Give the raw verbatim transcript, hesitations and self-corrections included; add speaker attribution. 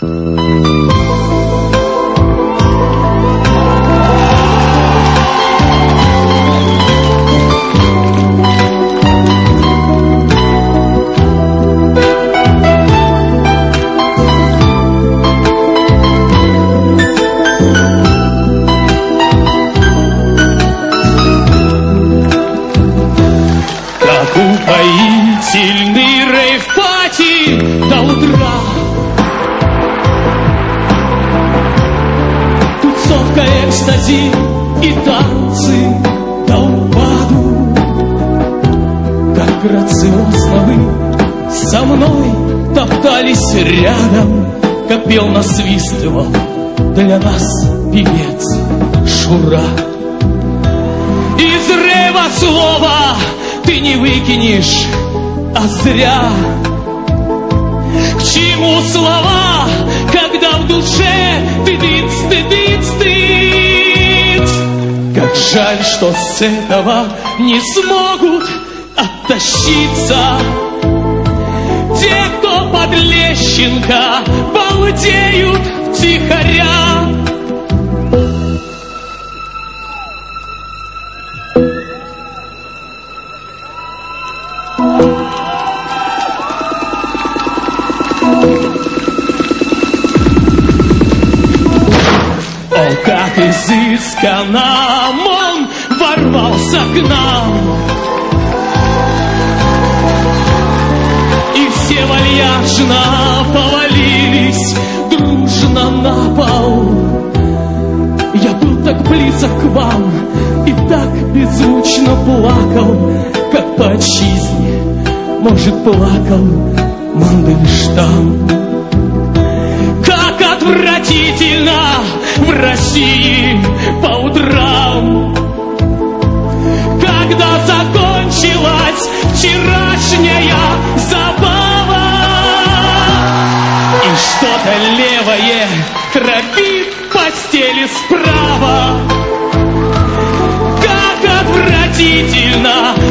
Speaker 1: Упоительный рейв-пати до утра. Тусовка, экстази и танцы до упаду. Как грациозно вы со мной топтались рядом, как пел, насвистывал для нас певец Шура. Из рейва слова ты не выкинешь, а зря. К чему слова, когда в душе ты дыц, ты дыц, дыц? Как жаль, что с этого не смогут оттащиться те, кто под Лещенко балдеют втихаря. О, как изысканно он ворвался к нам, и все вальяжно повалились дружно на пол. Я был так близок к вам и так беззвучно плакал, как по отчизне, может, плакал Мандельштам. Как отвратительно в России по утрам, когда закончилась вчерашняя забава, и что-то левое храпит в постели справа. Как отвратительно